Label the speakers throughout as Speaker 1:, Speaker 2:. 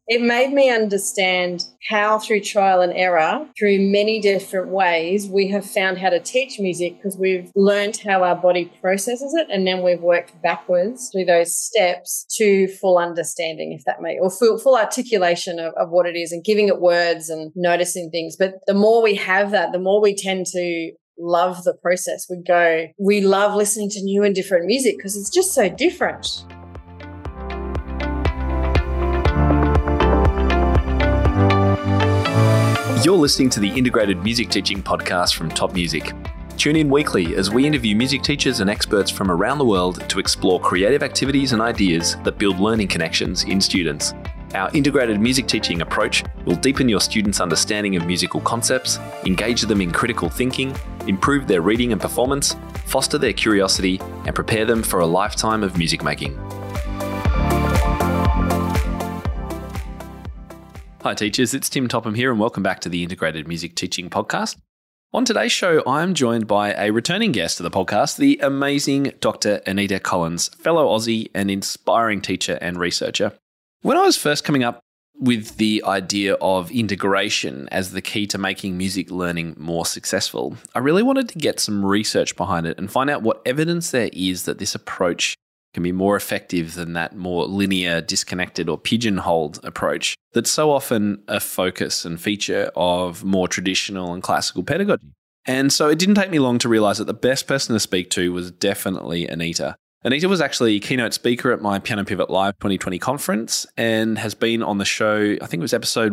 Speaker 1: It made me understand how through trial and error, through many different ways, we have found how to teach music because we've learned how our body processes it, and then we've worked backwards through those steps to full understanding, if that may, or full articulation of what it is and giving it words and noticing things. But the more we have that, the more we tend to love the process. We love listening to new and different music because it's just so different.
Speaker 2: You're listening to the Integrated Music Teaching Podcast from Top Music. Tune in weekly as we interview music teachers and experts from around the world to explore creative activities and ideas that build learning connections in students. Our integrated music teaching approach will deepen your students' understanding of musical concepts, engage them in critical thinking, improve their reading and performance, foster their curiosity, and prepare them for a lifetime of music making. Hi teachers, it's Tim Topham here and welcome back to the Integrated Music Teaching Podcast. On today's show, I'm joined by a returning guest of the podcast, the amazing Dr. Anita Collins, fellow Aussie and inspiring teacher and researcher. When I was first coming up with the idea of integration as the key to making music learning more successful, I really wanted to get some research behind it and find out what evidence there is that this approach can be more effective than that more linear, disconnected or pigeonholed approach that's so often a focus and feature of more traditional and classical pedagogy. And so it didn't take me long to realize that the best person to speak to was definitely Anita. Anita was actually keynote speaker at my Piano Pivot Live 2020 conference and has been on the show, I think it was episode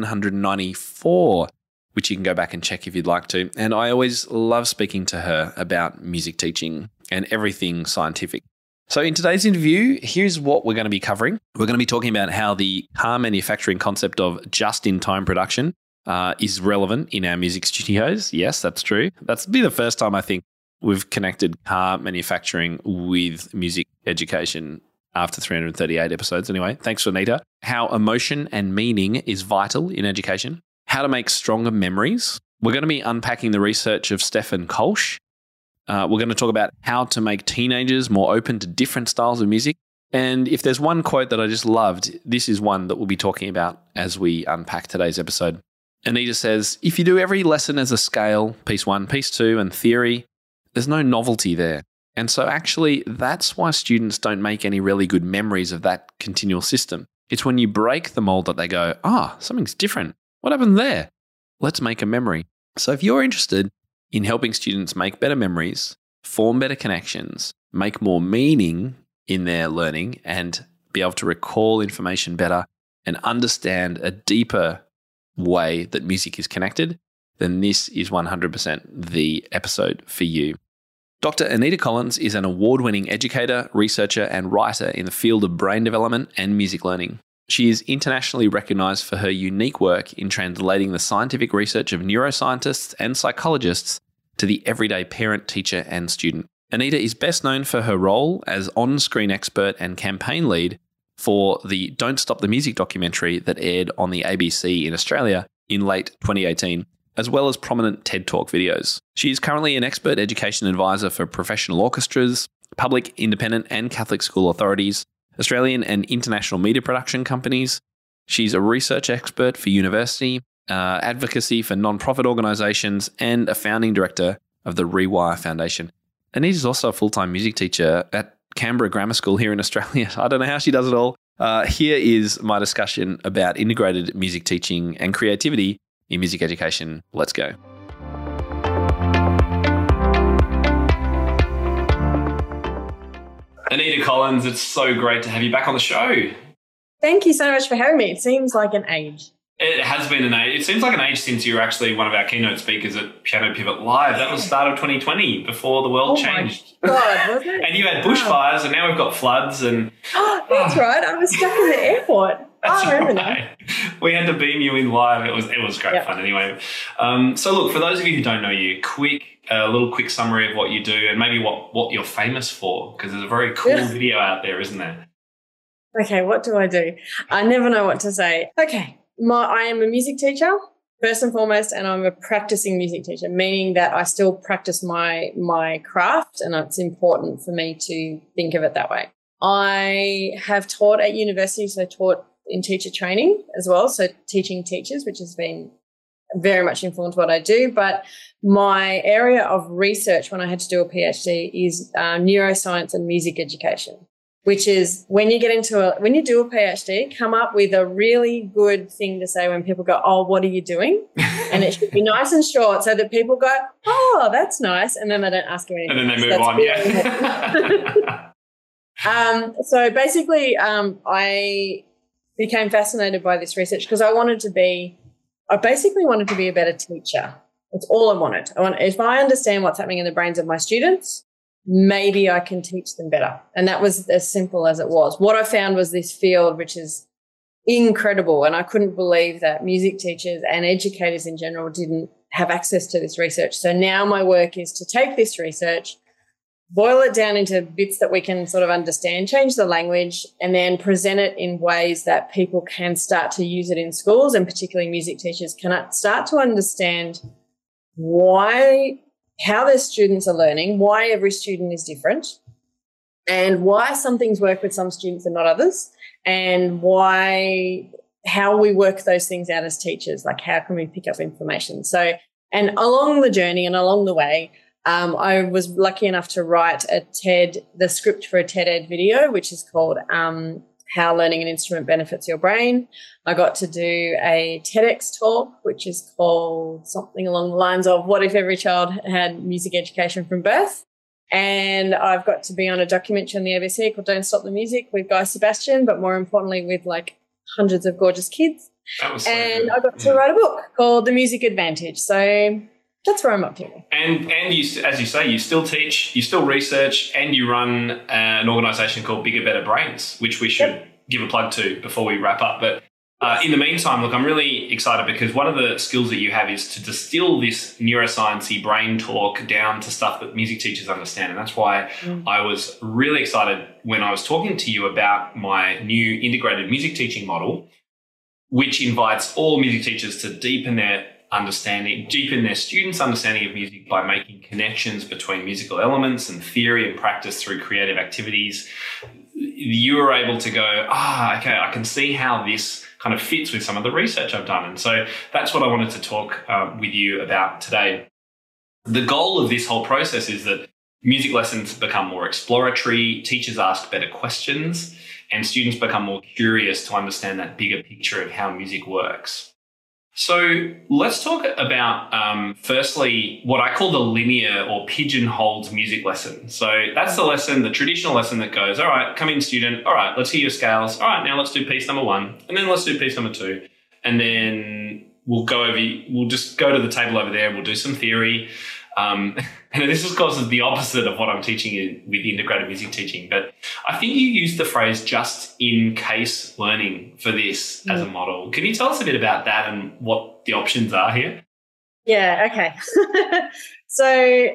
Speaker 2: 194, which you can go back and check if you'd like to. And I always love speaking to her about music teaching and everything scientific. So in today's interview, here's what we're going to be covering. We're going to be talking about how the car manufacturing concept of just-in-time production is relevant in our music studios. Yes, that's true. That's be the first time I think we've connected car manufacturing with music education after 338 episodes. Anyway, thanks, Anita. How emotion and meaning is vital in education. How to make stronger memories. We're going to be unpacking the research of Stefan Kolsch. We're going to talk about how to make teenagers more open to different styles of music. And if there's one quote that I just loved, this is one that we'll be talking about as we unpack today's episode. Anita says, if you do every lesson as a scale, piece 1, piece 2, and theory, there's no novelty there. And so actually, that's why students don't make any really good memories of that continual system. It's when you break the mold that they go, something's different. What happened there? Let's make a memory. So if you're interested in helping students make better memories, form better connections, make more meaning in their learning, and be able to recall information better and understand a deeper way that music is connected, then this is 100% the episode for you. Dr. Anita Collins is an award-winning educator, researcher, and writer in the field of brain development and music learning. She is internationally recognized for her unique work in translating the scientific research of neuroscientists and psychologists to the everyday parent, teacher, and student. Anita is best known for her role as on-screen expert and campaign lead for the Don't Stop the Music documentary that aired on the ABC in Australia in late 2018, as well as prominent TED Talk videos. She is currently an expert education advisor for professional orchestras, public, independent, and Catholic school authorities, Australian and international media production companies. She's a research expert for university, advocacy for non-profit organisations, and a founding director of the Rewire Foundation. Anita's also a full-time music teacher at Canberra Grammar School here in Australia. I don't know how she does it all. Here is my discussion about integrated music teaching and creativity in music education. Let's go. Anita Collins, it's so great to have you back on the show.
Speaker 1: Thank you so much for having me. It seems like an age.
Speaker 2: It has been an age. It seems like an age since you were actually one of our keynote speakers at Piano Pivot Live. That was the start of 2020, before the world changed.
Speaker 1: Oh my God, was it?
Speaker 2: And you had bushfires, and now we've got floods. And
Speaker 1: that's right. I was stuck in the airport. I remember that.
Speaker 2: We had to beam you in live. It was great fun anyway. So look, for those of you who don't know you, a little quick summary of what you do and maybe what you're famous for, because there's a very cool video out there, isn't there?
Speaker 1: Okay, what do I do? I never know what to say. Okay, I am a music teacher, first and foremost, and I'm a practicing music teacher, meaning that I still practice my craft, and it's important for me to think of it that way. I have taught at university, so taught in teacher training as well, so teaching teachers, which has been very much informed what I do. But my area of research when I had to do a PhD is neuroscience and music education, which is when you when you do a PhD, come up with a really good thing to say when people go, oh, what are you doing? And it should be nice and short so that people go, oh, that's nice. And then they don't ask you anything.
Speaker 2: And then they move on, yeah.
Speaker 1: So basically I became fascinated by this research because I basically wanted to be a better teacher. That's all I wanted. If I understand what's happening in the brains of my students, maybe I can teach them better. And that was as simple as it was. What I found was this field, which is incredible. And I couldn't believe that music teachers and educators in general didn't have access to this research. So now my work is to take this research, boil it down into bits that we can sort of understand, change the language, and then present it in ways that people can start to use it in schools, and particularly music teachers can start to understand how their students are learning, why every student is different, and why some things work with some students and not others, and how we work those things out as teachers, like how can we pick up information. So, and along the journey and along the way, I was lucky enough to write the script for a TED Ed video, which is called How Learning an Instrument Benefits Your Brain. I got to do a TEDx talk, which is called something along the lines of What If Every Child Had Music Education from Birth? And I've got to be on a documentary on the ABC called Don't Stop the Music with Guy Sebastian, but more importantly with like hundreds of gorgeous kids.
Speaker 2: That was so
Speaker 1: and
Speaker 2: good.
Speaker 1: I got to write a book called The Music Advantage. So that's where I'm up to.
Speaker 2: And you, as you say, you still teach, you still research, and you run an organisation called Bigger Better Brains, which we should give a plug to before we wrap up. But in the meantime, look, I'm really excited because one of the skills that you have is to distill this neuroscience-y brain talk down to stuff that music teachers understand. And that's why I was really excited when I was talking to you about my new integrated music teaching model, which invites all music teachers to deepen their students' understanding of music by making connections between musical elements and theory and practice through creative activities. You were able to go, okay, I can see how this kind of fits with some of the research I've done. And so that's what I wanted to talk with you about today. The goal of this whole process is that music lessons become more exploratory, teachers ask better questions, and students become more curious to understand that bigger picture of how music works. So let's talk about, firstly, what I call the linear or pigeonholed music lesson. So that's the lesson, the traditional lesson that goes, all right, come in, student. All right, let's hear your scales. All right, now let's do piece number 1. And then let's do piece number 2. And then we'll just go to the table over there. We'll do some theory. And this, of course, is the opposite of what I'm teaching with integrated music teaching. But I think you used the phrase just in case learning for this as a model. Can you tell us a bit about that and what the options are here?
Speaker 1: Yeah, okay. So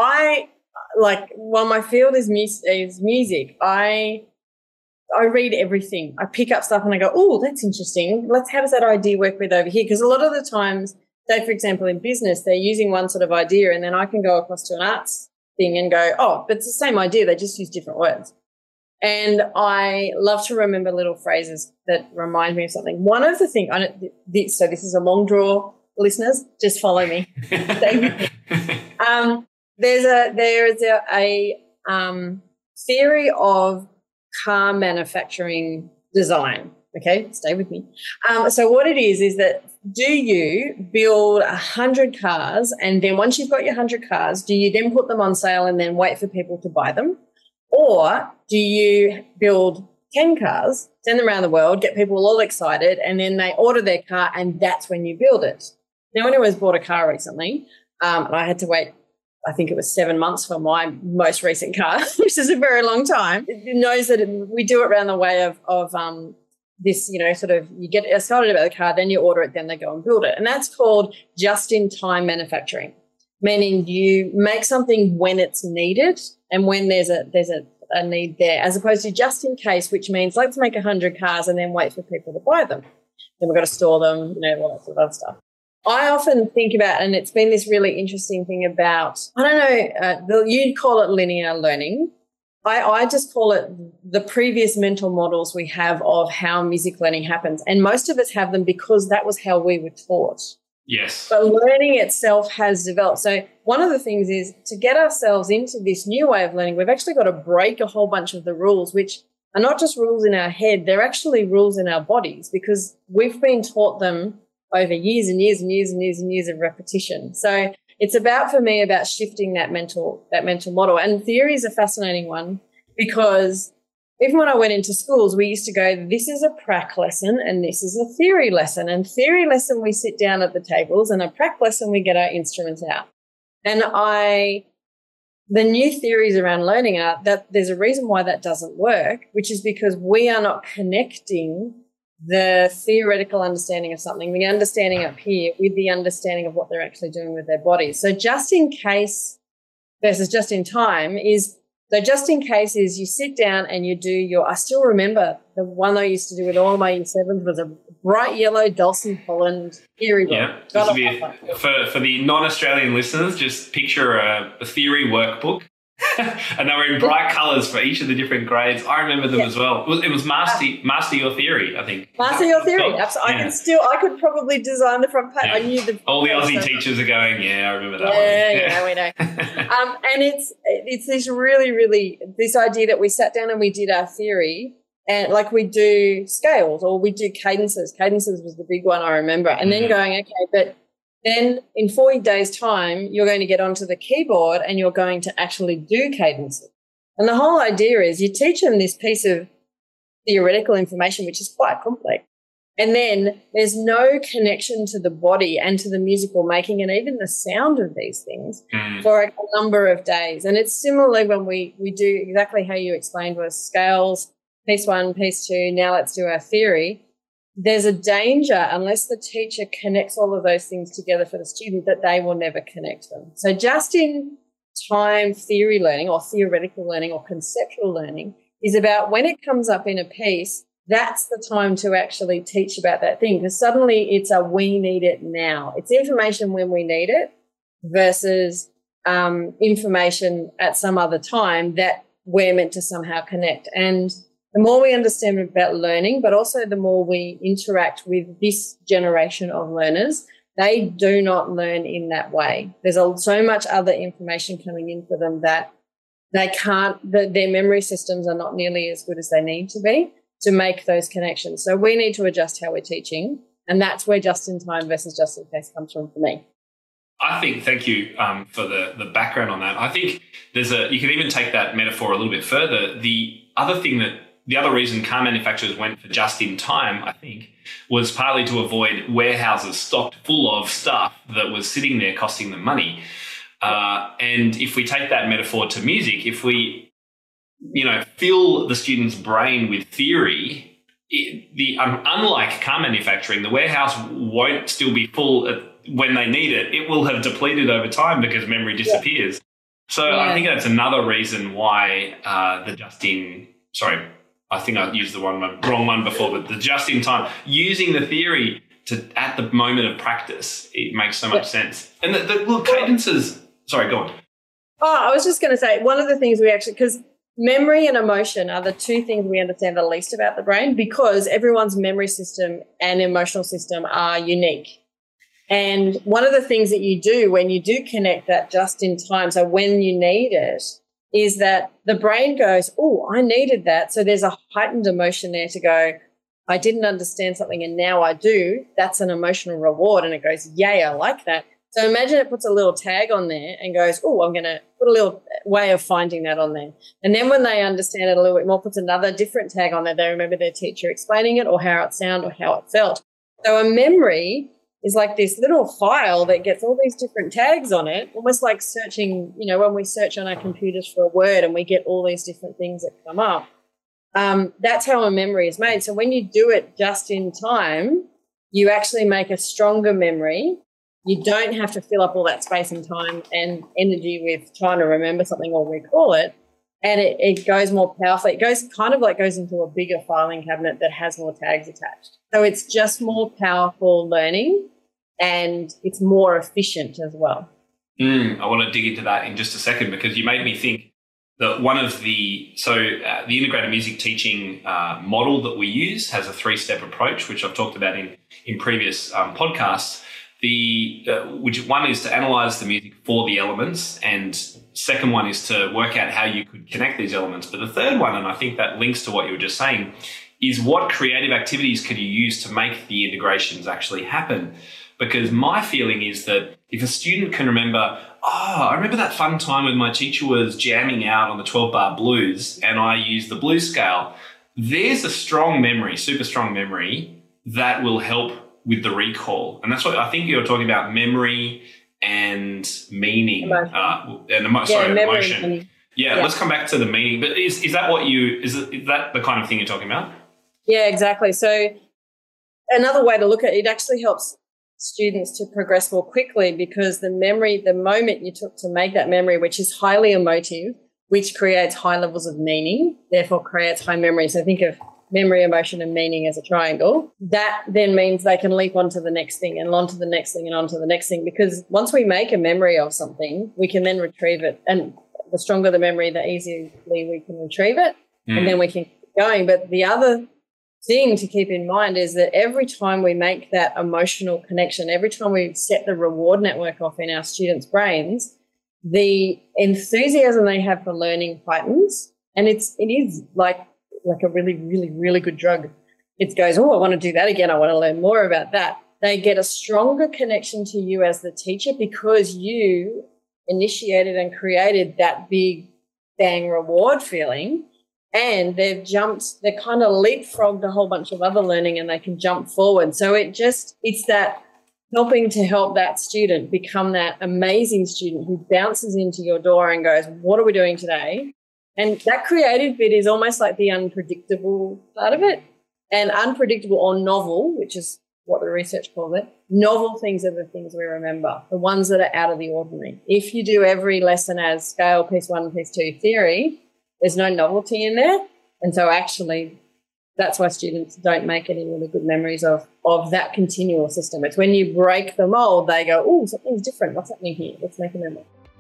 Speaker 1: while my field is music, I read everything. I pick up stuff and I go, oh, that's interesting. How does that idea work with over here? Because a lot of the times, say, for example, in business, they're using one sort of idea and then I can go across to an arts thing and go, oh, but it's the same idea. They just use different words. And I love to remember little phrases that remind me of something. One of the things, so this is a long draw, listeners, just follow me. There is a theory of car manufacturing design. Okay, stay with me. So what it is that do you build 100 cars and then once you've got your 100 cars, do you then put them on sale and then wait for people to buy them? Or do you build 10 cars, send them around the world, get people all excited, and then they order their car and that's when you build it? Now, anyone who's bought a car recently, and I had to wait, I think it was 7 months for my most recent car, which is a very long time, it knows that we do it around the way of this, sort of you get excited about the car, then you order it, then they go and build it. And that's called just-in-time manufacturing, meaning you make something when it's needed and when there's a need there, as opposed to just in case, which means let's make 100 cars and then wait for people to buy them. Then we've got to store them, all that sort of other stuff. I often think about, and it's been this really interesting thing about, I don't know, you'd call it linear learning. I just call it the previous mental models we have of how music learning happens. And most of us have them because that was how we were taught.
Speaker 2: Yes.
Speaker 1: But learning itself has developed. So one of the things is to get ourselves into this new way of learning, we've actually got to break a whole bunch of the rules, which are not just rules in our head, they're actually rules in our bodies, because we've been taught them over years and years and years and years and years of repetition. So it's about, for me, about shifting that mental model. And theory is a fascinating one, because even when I went into schools, we used to go, this is a prac lesson and this is a theory lesson. And theory lesson, we sit down at the tables, and a prac lesson, we get our instruments out. And the new theories around learning are that there's a reason why that doesn't work, which is because we are not connecting the theoretical understanding of something, the understanding up here, with the understanding of what they're actually doing with their bodies. So just in case versus just in time is, so just in case is you sit down and you do your, I still remember the one I used to do with all my year sevens was a bright yellow Dulcie Holland theory book.
Speaker 2: Yeah, for the non-Australian listeners, just picture a theory workbook. And they were in bright colours for each of the different grades. I remember them as well. It was Master Your Theory, I think.
Speaker 1: Master Your Theory. Absolutely. I could probably design the front page.
Speaker 2: Yeah.
Speaker 1: I knew
Speaker 2: all the Aussie teachers are going, I remember that one.
Speaker 1: Yeah, we know. And it's this really, really, this idea that we sat down and we did our theory, and like we do scales or we do cadences. Cadences was the big one I remember. And then going, okay, but then in 40 days' time, you're going to get onto the keyboard and you're going to actually do cadences. And the whole idea is you teach them this piece of theoretical information, which is quite complex. And then there's no connection to the body and to the musical making and even the sound of these things for a number of days. And it's similarly when we do exactly how you explained with scales, piece one, piece two, now let's do our theory. There's a danger, unless the teacher connects all of those things together for the student, that they will never connect them. So just in time theory learning or theoretical learning or conceptual learning is about when it comes up in a piece, that's the time to actually teach about that thing, because suddenly it's a we need it now. It's information when we need it versus information at some other time that we're meant to somehow connect. And the more we understand about learning, but also the more we interact with this generation of learners, they do not learn in that way. There's so much other information coming in for them that they can't, their memory systems are not nearly as good as they need to be to make those connections. So we need to adjust how we're teaching, and that's where just in time versus just in case comes from for me.
Speaker 2: I think, thank you for the background on that. I think you can even take that metaphor a little bit further. The other reason car manufacturers went for just in time, I think, was partly to avoid warehouses stocked full of stuff that was sitting there costing them money. And if we take that metaphor to music, if we, fill the student's brain with theory, unlike car manufacturing, the warehouse won't still be full when they need it. It will have depleted over time because memory disappears. So I think that's another reason why I think I used the wrong one before, but the just in time, using the theory at the moment of practice, it makes so much sense. And the cadences, sorry, go on.
Speaker 1: Oh, I was just going to say, one of the things because memory and emotion are the two things we understand the least about the brain, because everyone's memory system and emotional system are unique. And one of the things that you do when you do connect that just in time, so when you need it, is that the brain goes, oh, I needed that. So there's a heightened emotion there to go, I didn't understand something and now I do. That's an emotional reward. And it goes, yay, I like that. So imagine it puts a little tag on there and goes, oh, I'm going to put a little way of finding that on there. And then when they understand it a little bit more, puts another different tag on there. They remember their teacher explaining it or how it sounded or how it felt. So a memory is like this little file that gets all these different tags on it, almost like searching, when we search on our computers for a word and we get all these different things that come up. That's how a memory is made. So when you do it just in time, you actually make a stronger memory. You don't have to fill up all that space and time and energy with trying to remember something or recall it. And it goes more powerfully. It goes into a bigger filing cabinet that has more tags attached. So it's just more powerful learning and it's more efficient as well.
Speaker 2: I want to dig into that in just a second, because you made me think the integrated music teaching model that we use has a 3-step approach, which I've talked about in previous podcasts. Which one is to analyze the music for the elements, and second one is to work out how you could connect these elements. But the third one, and I think that links to what you were just saying, is what creative activities could you use to make the integrations actually happen? Because my feeling is that if a student can remember, I remember that fun time when my teacher was jamming out on the 12-bar blues and I used the blues scale, there's a strong memory, super strong memory that will help with the recall. And that's what I think you're talking about, memory and meaning. Emotion. Yeah, let's come back to the meaning. But is that the kind of thing you're talking about?
Speaker 1: Yeah, exactly. So another way to look at it actually helps students to progress more quickly, because the moment you took to make that memory, which is highly emotive, which creates high levels of meaning, therefore creates high memory. So think of memory, emotion, and meaning as a triangle. That then means they can leap onto the next thing and onto the next thing and onto the next thing, because once we make a memory of something, we can then retrieve it. And the stronger the memory, the easier we can retrieve it, and then we can keep going. But the other thing to keep in mind is that every time we make that emotional connection, every time we set the reward network off in our students' brains, the enthusiasm they have for learning heightens. And it is like a really, really, really good drug. It goes, I want to do that again. I want to learn more about that. They get a stronger connection to you as the teacher because you initiated and created that big bang reward feeling, and they're kind of leapfrogged a whole bunch of other learning and they can jump forward. So it's that helping to help that student become that amazing student who bounces into your door and goes, what are we doing today? And that creative bit is almost like the unpredictable part of it. And unpredictable or novel, which is what the research calls it, novel things are the things we remember, the ones that are out of the ordinary. If you do every lesson as scale, piece 1, piece 2 theory, there's no novelty in there. And so actually that's why students don't make any really good memories of that continual system. It's when you break the mold, they go, something's different. What's happening here? Let's make a memory.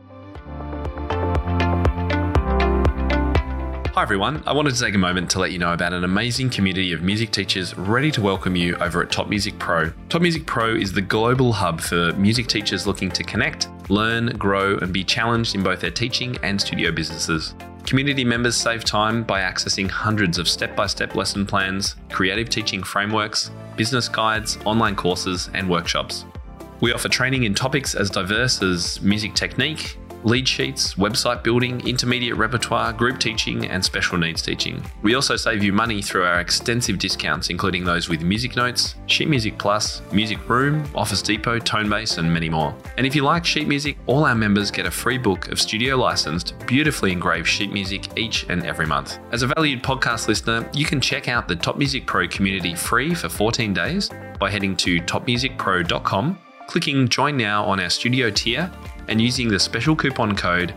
Speaker 2: Hi everyone, I wanted to take a moment to let you know about an amazing community of music teachers ready to welcome you over at Top Music Pro. Top Music Pro is the global hub for music teachers looking to connect, learn, grow, and be challenged in both their teaching and studio businesses. Community members save time by accessing hundreds of step-by-step lesson plans, creative teaching frameworks, business guides, online courses, and workshops. We offer training in topics as diverse as music technique, lead sheets, website building, intermediate repertoire, group teaching, and special needs teaching. We also save you money through our extensive discounts, including those with Music Notes, Sheet Music Plus, Music Room, Office Depot, Tonebase, and many more. And if you like sheet music, all our members get a free book of studio licensed, beautifully engraved sheet music each and every month. As a valued podcast listener, you can check out the Top Music Pro community free for 14 days by heading to topmusicpro.com, clicking Join Now on our studio tier, and using the special coupon code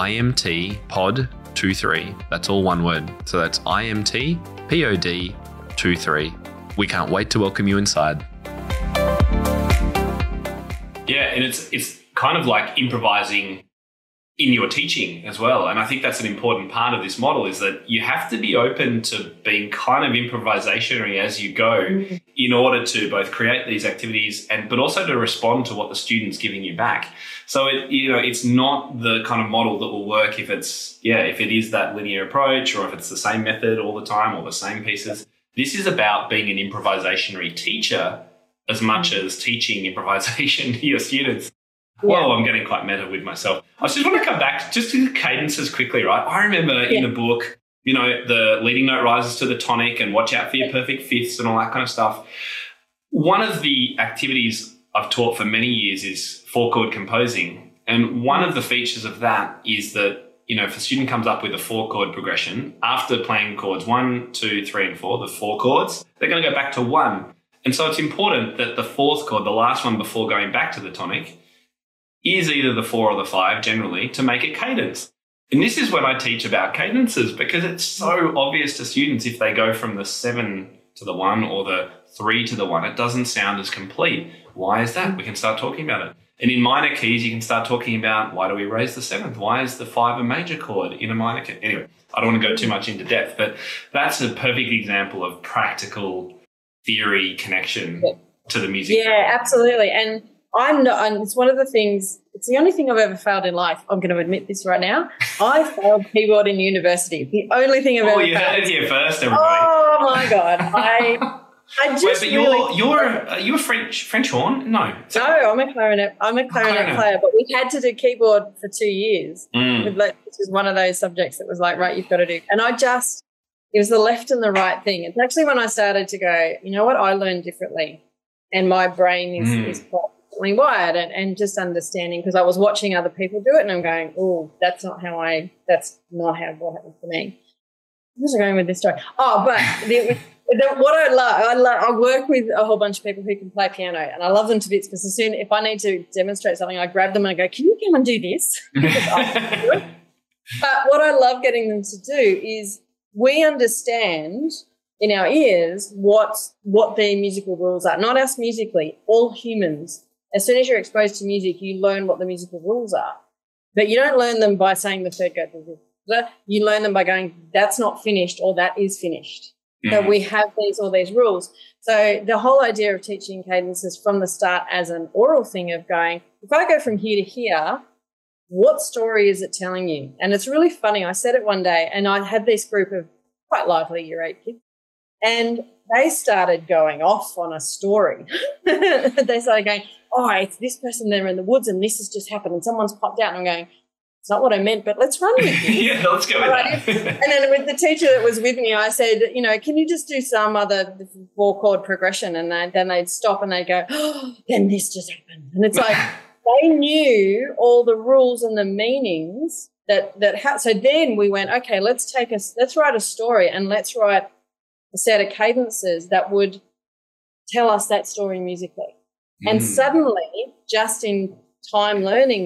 Speaker 2: IMTPOD23. That's all one word. So that's IMTPOD23. We can't wait to welcome you inside. Yeah, and it's kind of like improvising in your teaching as well. And I think that's an important part of this model, is that you have to be open to being kind of improvisationary as you go in order to both create these activities but also to respond to what the student's giving you back. So it's not the kind of model that will work if it is that linear approach, or if it's the same method all the time or the same pieces. This is about being an improvisationary teacher as much as teaching improvisation to your students. Whoa, I'm getting quite meta with myself. I just want to come back just to the cadences quickly, right? I remember in the book, the leading note rises to the tonic and watch out for your perfect fifths and all that kind of stuff. One of the activities I've taught for many years is 4-chord composing. And one of the features of that is that, if a student comes up with a 4-chord progression, after playing chords 1, 2, 3, and 4, the 4 chords, they're going to go back to 1. And so it's important that the 4th chord, the last one before going back to the tonic, is either the 4 or the 5 generally, to make a cadence. And this is when I teach about cadences, because it's so obvious to students if they go from the 7 to the 1 or the 3 to the 1, it doesn't sound as complete. Why is that? We can start talking about it. And in minor keys, you can start talking about why do we raise the seventh? Why is the 5 a major chord in a minor key? Anyway, I don't want to go too much into depth, but that's a perfect example of practical theory connection to the music.
Speaker 1: Yeah, absolutely. And it's one of the things, it's the only thing I've ever failed in life. I'm going to admit this right now. I failed keyboard in university. The only thing I've ever failed.
Speaker 2: You heard it here first, everybody.
Speaker 1: Oh, my God. I just
Speaker 2: are you a French horn? No.
Speaker 1: No, I'm a clarinet player, but we had to do keyboard for 2 years. Which is one of those subjects that was like, right, you've got to do. And it was the left and the right thing. It's actually when I started to go, you know what, I learn differently. And my brain is quite differently wired and just understanding, because I was watching other people do it and I'm going, oh, that's not how what happened for me. Where was I going with this story? Oh, but what I work with a whole bunch of people who can play piano, and I love them to bits, because if I need to demonstrate something, I grab them and I go, can you come and do this? But what I love getting them to do is we understand in our ears what their musical rules are. Not us musically, all humans. As soon as you're exposed to music, you learn what the musical rules are. But you don't learn them by saying the third go. You learn them by going, that's not finished or that is finished. So we have all these rules. So the whole idea of teaching cadences from the start as an oral thing of going, if I go from here to here, what story is it telling you? And it's really funny. I said it one day, and I had this group of quite lively year 8 kids, and they started going off on a story. They started going, oh, it's this person there in the woods and this has just happened and someone's popped out. And I'm going, it's not what I meant, but let's run with it.
Speaker 2: Yeah, let's go with that.
Speaker 1: And then with the teacher that was with me, I said, can you just do some other 4-chord progression? And then they'd stop and they'd go, oh, then this just happened. And it's like they knew all the rules and the meanings so then we went, okay, let's write a story and let's write a set of cadences that would tell us that story musically. And suddenly, just in time learning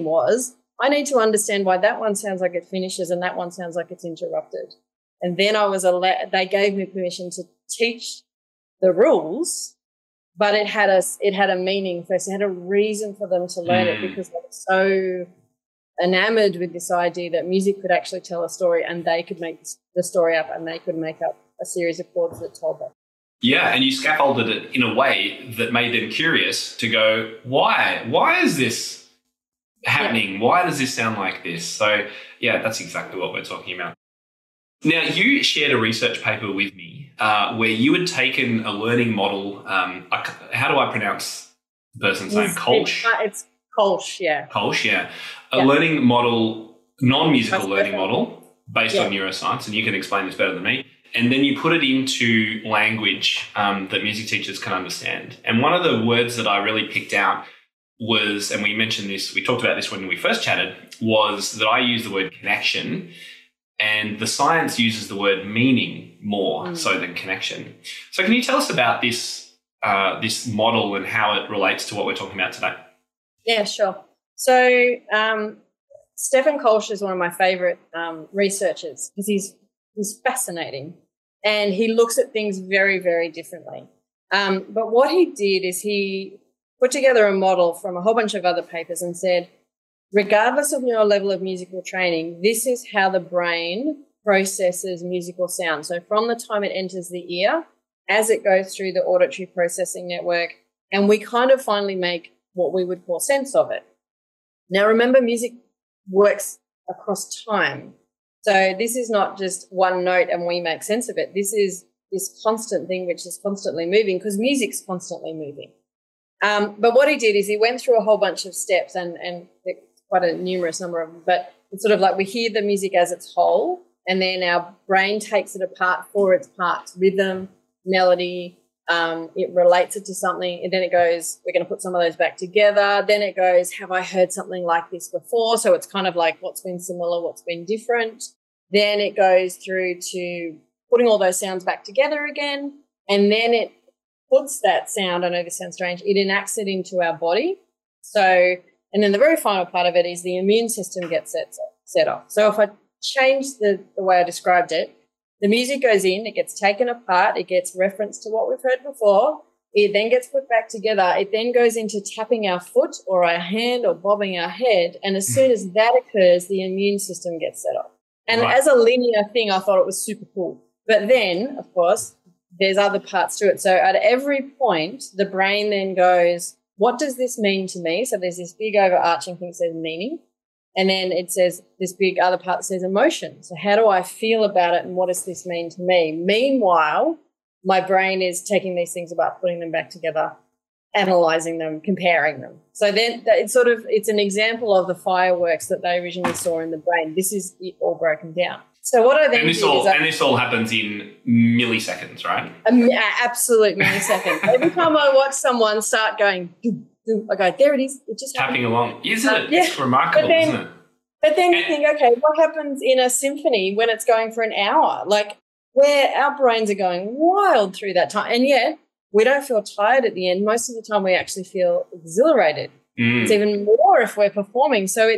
Speaker 1: I need to understand why that one sounds like it finishes and that one sounds like it's interrupted. And then they gave me permission to teach the rules, but it had a meaning first. It had a reason for them to learn it, because they were so enamored with this idea that music could actually tell a story and they could make the story up and they could make up a series of chords that told them.
Speaker 2: Yeah, and you scaffolded it in a way that made them curious to go, why? Why is this happening? Yeah. Why does this sound like this? So, yeah, that's exactly what we're talking about. Now, you shared a research paper with me where you had taken a learning model. How do I pronounce the person's name? Kolsch?
Speaker 1: It's Kolsch, yeah.
Speaker 2: Kolsch, yeah. A learning model, non-musical learning model based on neuroscience, and you can explain this better than me. And then you put it into language that music teachers can understand. And one of the words that I really picked out was, and we talked about this when we first chatted, was that I used the word connection, and the science uses the word meaning more so than connection. So can you tell us about this model and how it relates to what we're talking about today?
Speaker 1: Yeah, sure. So Stefan Kolsch is one of my favourite researchers because he's fascinating and he looks at things very, very differently. But what he did is he put together a model from a whole bunch of other papers and said, regardless of your level of musical training, this is how the brain processes musical sound. So from the time it enters the ear, as it goes through the auditory processing network, and we kind of finally make what we would call sense of it. Now, remember, music works across time. So this is not just one note and we make sense of it. This is this constant thing which is constantly moving because music's constantly moving. But what he did is he went through a whole bunch of steps and quite a numerous number of them, but it's sort of like we hear the music as its whole and then our brain takes it apart for its parts, rhythm, melody, it relates it to something, and then it goes, we're going to put some of those back together. Then it goes, have I heard something like this before? So it's kind of like what's been similar, what's been different. Then it goes through to putting all those sounds back together again, and then it puts that sound, I know this sounds strange, it enacts it into our body. So, and then the very final part of it is the immune system gets set off. So if I change the way I described it, the music goes in, it gets taken apart, it gets referenced to what we've heard before, It then gets put back together. It then goes into tapping our foot or our hand or bobbing our head. And as soon as that occurs, the immune system gets set off. And as a linear thing, I thought it was super cool. But then, of course, there's other parts to it. So at every point, the brain then goes, what does this mean to me? So there's this big overarching thing that says meaning. And then it says this big other part that says emotion. So how do I feel about it and what does this mean to me? Meanwhile, my brain is taking these things apart, putting them back together, analysing them, comparing them. So then it's an example of the fireworks that they originally saw in the brain. This is it all broken down. So what I then
Speaker 2: this all happens in milliseconds, right?
Speaker 1: Absolute milliseconds. Every time I watch someone start going, I go, there it is. It just
Speaker 2: tapping
Speaker 1: happened.
Speaker 2: Along. Isn't it? Yeah. It's remarkable, isn't it?
Speaker 1: But then you think, okay, what happens in a symphony when it's going for an hour? Like where our brains are going wild through that time. And yet we don't feel tired at the end. Most of the time we actually feel exhilarated. It's even more if we're performing. So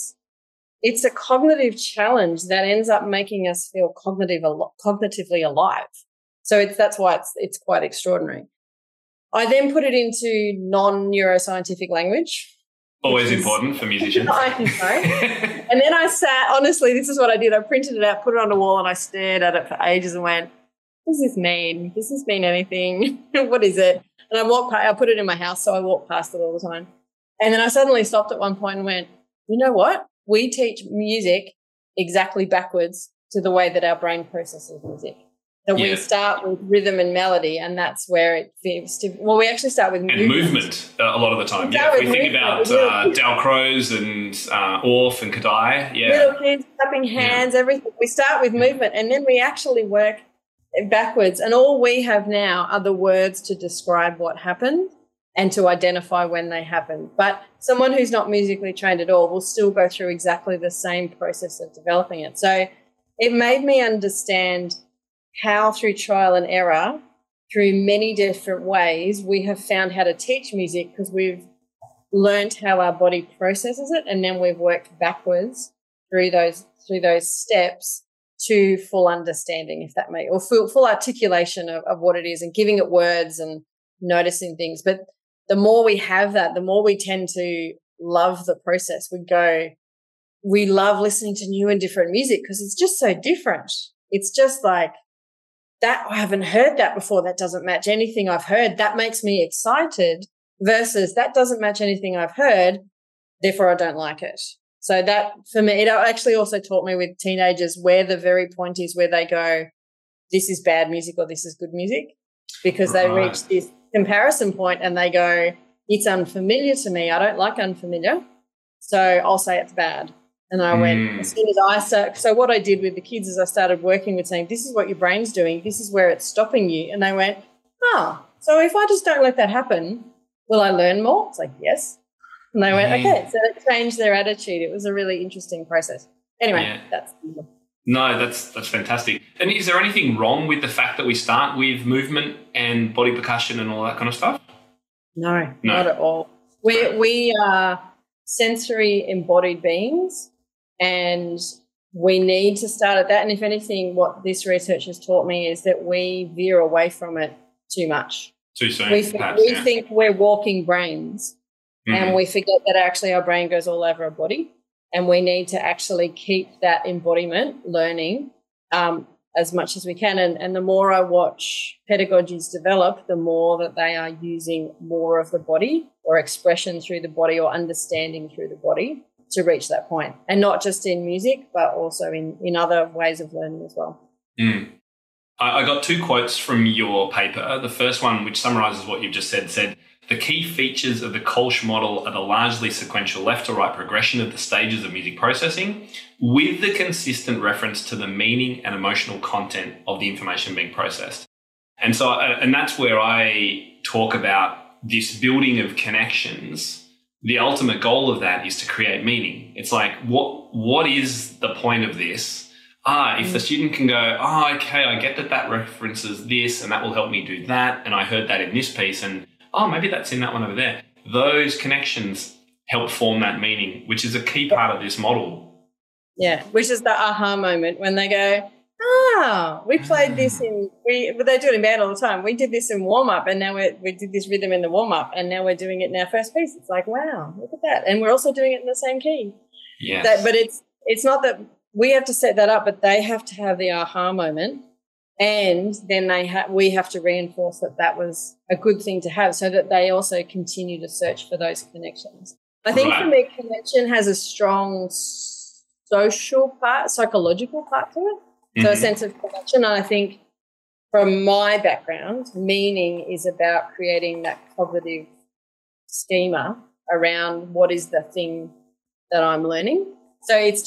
Speaker 1: it's a cognitive challenge that ends up making us feel cognitively alive. So that's why it's quite extraordinary. I then put it into non-neuroscientific language.
Speaker 2: Always important for musicians.
Speaker 1: I know. And then I sat, honestly, this is what I did. I printed it out, put it on a wall, and I stared at it for ages and went, what does this mean? Does this mean anything? What is it? And I put it in my house, so I walk past it all the time. And then I suddenly stopped at one point and went, you know what? We teach music exactly backwards to the way that our brain processes music. So we start with rhythm and melody, and that's where it feels we actually start with movement
Speaker 2: a lot of the time. Yeah, if we think about Dalcroze and Orff and Kodály. Yeah.
Speaker 1: Little kids clapping hands, everything. We start with movement, and then we actually work backwards. And all we have now are the words to describe what happened and to identify when they happen. But someone who's not musically trained at all will still go through exactly the same process of developing it. So it made me understand how through trial and error, through many different ways, we have found how to teach music because we've learned how our body processes it, and then we've worked backwards through those steps to full understanding, if that or full articulation of what it is and giving it words and noticing things. But the more we have that, the more we tend to love the process. We love listening to new and different music because it's just so different. It's just like, that I haven't heard that before. That doesn't match anything I've heard. That makes me excited versus that doesn't match anything I've heard. Therefore, I don't like it. So that for me, it actually also taught me with teenagers where the very point is where they go, this is bad music or this is good music, because they reach this comparison point and they go, it's unfamiliar to me. I don't like unfamiliar. So I'll say it's bad. And I went, as soon as I started, so what I did with the kids is I started working with saying, this is what your brain's doing. This is where it's stopping you. And they went, so if I just don't let that happen, will I learn more? It's like, yes. And they went, okay. So it changed their attitude. It was a really interesting process. Anyway, that's
Speaker 2: fantastic. And is there anything wrong with the fact that we start with movement and body percussion and all that kind of stuff?
Speaker 1: No. Not at all. We are sensory embodied beings. And we need to start at that. And if anything, what this research has taught me is that we veer away from it too much.
Speaker 2: Too soon,
Speaker 1: we think we're walking brains and we forget that actually our brain goes all over our body, and we need to actually keep that embodiment learning as much as we can. And the more I watch pedagogies develop, the more that they are using more of the body or expression through the body or understanding through the body to reach that point, and not just in music, but also in other ways of learning as well.
Speaker 2: I got two quotes from your paper. The first one, which summarises what you've just said, the key features of the Kolsch model are the largely sequential left to right progression of the stages of music processing with the consistent reference to the meaning and emotional content of the information being processed. And so, and that's where I talk about this building of connections. The ultimate goal of that is to create meaning. It's like, what is the point of this? If the student can go, okay, I get that references this and that will help me do that. And I heard that in this piece and, maybe that's in that one over there. Those connections help form that meaning, which is a key part of this model.
Speaker 1: Yeah, which is the aha moment when they go, wow, we played this but they do it in band all the time. We did this in warm-up, and now we did this rhythm in the warm-up, and now we're doing it in our first piece. It's like, wow, look at that. And we're also doing it in the same key.
Speaker 2: Yes.
Speaker 1: But it's not that we have to set that up, but they have to have the aha moment, and then we have to reinforce that was a good thing to have, so that they also continue to search for those connections. I think for me, connection has a strong psychological part to it. So a sense of connection. And I think from my background, meaning is about creating that cognitive schema around what is the thing that I'm learning. So it's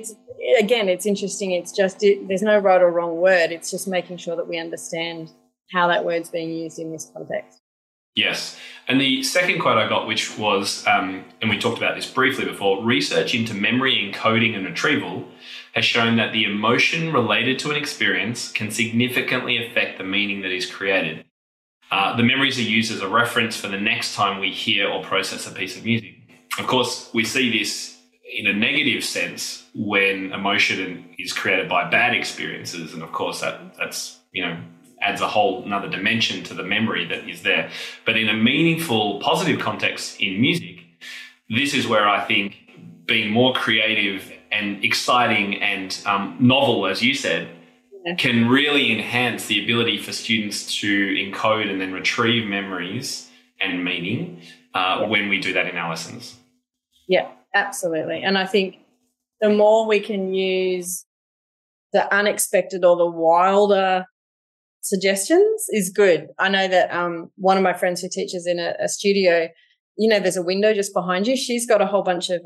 Speaker 1: interesting. It's just, there's no right or wrong word. It's just making sure that we understand how that word's being used in this context.
Speaker 2: Yes. And the second quote I got, which was, and we talked about this briefly before, research into memory encoding and retrieval has shown that the emotion related to an experience can significantly affect the meaning that is created. The memories are used as a reference for the next time we hear or process a piece of music. Of course, we see this in a negative sense when emotion is created by bad experiences. And of course, that's adds a whole another dimension to the memory that is there. But in a meaningful, positive context in music, this is where I think being more creative and exciting and novel, as you said, can really enhance the ability for students to encode and then retrieve memories and meaning when we do that in our lessons.
Speaker 1: Yeah, absolutely. And I think the more we can use the unexpected or the wilder suggestions is good. I know that one of my friends who teaches in a studio, there's a window just behind you. She's got a whole bunch of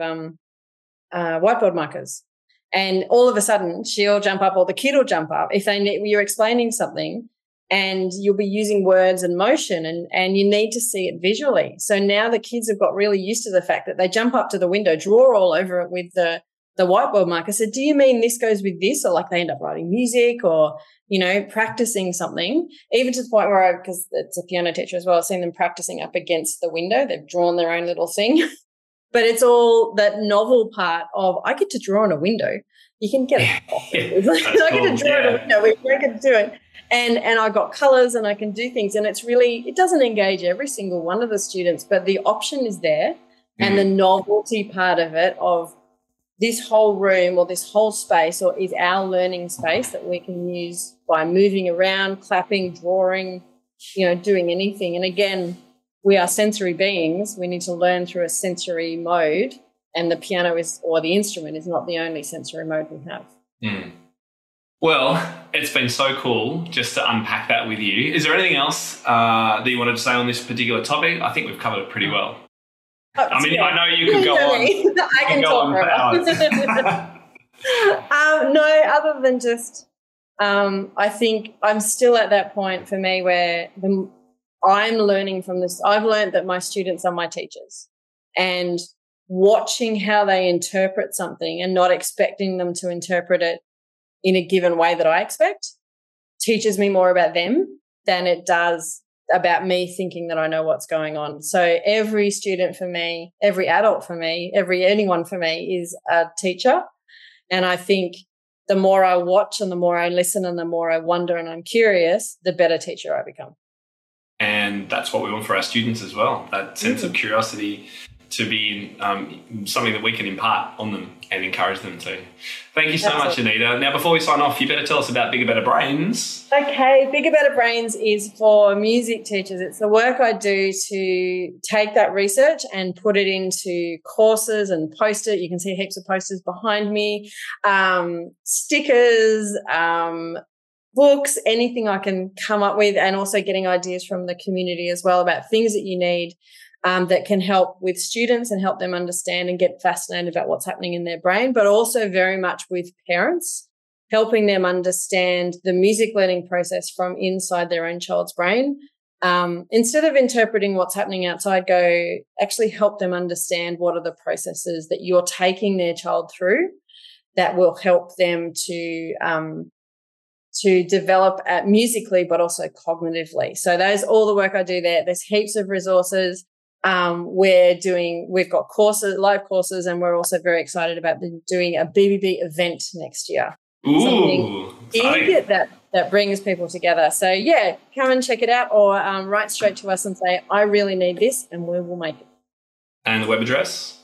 Speaker 1: whiteboard markers, and all of a sudden she'll jump up, or the kid will jump up if you're explaining something, and you'll be using words and motion, and you need to see it visually. So now the kids have got really used to the fact that they jump up to the window, draw all over it with the whiteboard marker. So do you mean this goes with this? Or like they end up writing music or, practicing something, even to the point where because it's a piano teacher as well, I've seen them practicing up against the window. They've drawn their own little thing. But it's all that novel part of, I get to draw on a window. You can get it off. I get to draw on a window. We can do it. And I got colours and I can do things. And it doesn't engage every single one of the students, but the option is there. And the novelty part of it, of this whole room or this whole space, or is our learning space that we can use by moving around, clapping, drawing, doing anything. And again, we are sensory beings. We need to learn through a sensory mode, and the piano or the instrument is not the only sensory mode we have.
Speaker 2: Well, it's been so cool just to unpack that with you. Is there anything else that you wanted to say on this particular topic? I think we've covered it pretty well. I mean, I know you could go on.
Speaker 1: I can talk forever. No, other than just, I think I'm still at that point for me where I'm learning from this. I've learned that my students are my teachers, and watching how they interpret something and not expecting them to interpret it in a given way that I expect teaches me more about them than it does about me thinking that I know what's going on. So every student for me, every adult for me, anyone for me is a teacher. And I think the more I watch and the more I listen and the more I wonder and I'm curious, the better teacher I become.
Speaker 2: And that's what we want for our students as well, that sense of curiosity to be something that we can impart on them and encourage them to. Thank you so much, Anita. Now, before we sign off, you better tell us about Bigger Better Brains.
Speaker 1: Okay, Bigger Better Brains is for music teachers. It's the work I do to take that research and put it into courses and post it. You can see heaps of posters behind me, stickers, books, anything I can come up with, and also getting ideas from the community as well about things that you need that can help with students and help them understand and get fascinated about what's happening in their brain, but also very much with parents, helping them understand the music learning process from inside their own child's brain. Instead of interpreting what's happening outside, actually help them understand what are the processes that you're taking their child through that will help them to develop musically, but also cognitively. So that's all the work I do there. There's heaps of resources. We've got courses, live courses, and we're also very excited about doing a BBB event next year.
Speaker 2: Ooh,
Speaker 1: big that brings people together. So yeah, come and check it out, or write straight to us and say, I really need this, and we will make it.
Speaker 2: And the web address?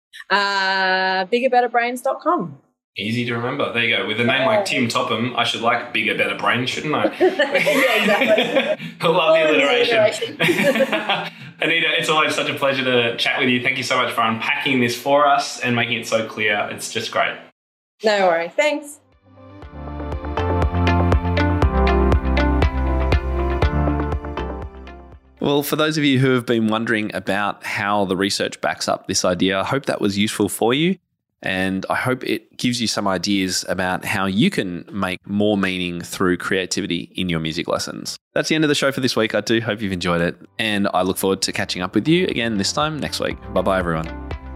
Speaker 1: biggerbetterbrains.com.
Speaker 2: Easy to remember. There you go. With a name like Tim Topham, I should like Bigger Better Brains, shouldn't I?
Speaker 1: Yeah, exactly.
Speaker 2: I love the alliteration. Anita, it's always such a pleasure to chat with you. Thank you so much for unpacking this for us and making it so clear. It's just great.
Speaker 1: No worries. Thanks.
Speaker 2: Well, for those of you who have been wondering about how the research backs up this idea, I hope that was useful for you. And I hope it gives you some ideas about how you can make more meaning through creativity in your music lessons. That's the end of the show for this week. I do hope you've enjoyed it. And I look forward to catching up with you again this time next week. Bye-bye, everyone.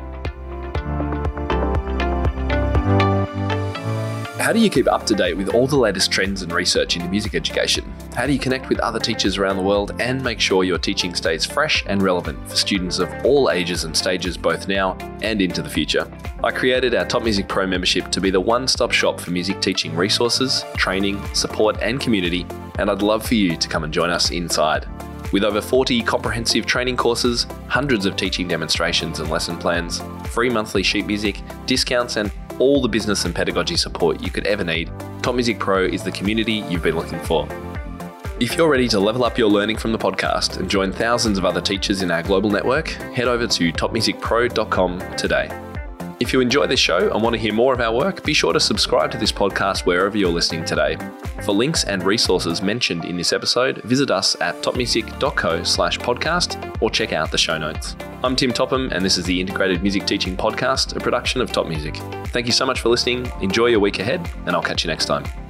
Speaker 2: How do you keep up to date with all the latest trends and research into music education? How do you connect with other teachers around the world and make sure your teaching stays fresh and relevant for students of all ages and stages, both now and into the future? I created our Top Music Pro membership to be the one-stop shop for music teaching resources, training, support and community, and I'd love for you to come and join us inside. With over 40 comprehensive training courses, hundreds of teaching demonstrations and lesson plans, free monthly sheet music, discounts and all the business and pedagogy support you could ever need, Top Music Pro is the community you've been looking for. If you're ready to level up your learning from the podcast and join thousands of other teachers in our global network, head over to topmusicpro.com today. If you enjoy this show and want to hear more of our work, be sure to subscribe to this podcast wherever you're listening today. For links and resources mentioned in this episode, visit us at topmusic.co/podcast or check out the show notes. I'm Tim Topham, and this is the Integrated Music Teaching Podcast, a production of Top Music. Thank you so much for listening. Enjoy your week ahead, and I'll catch you next time.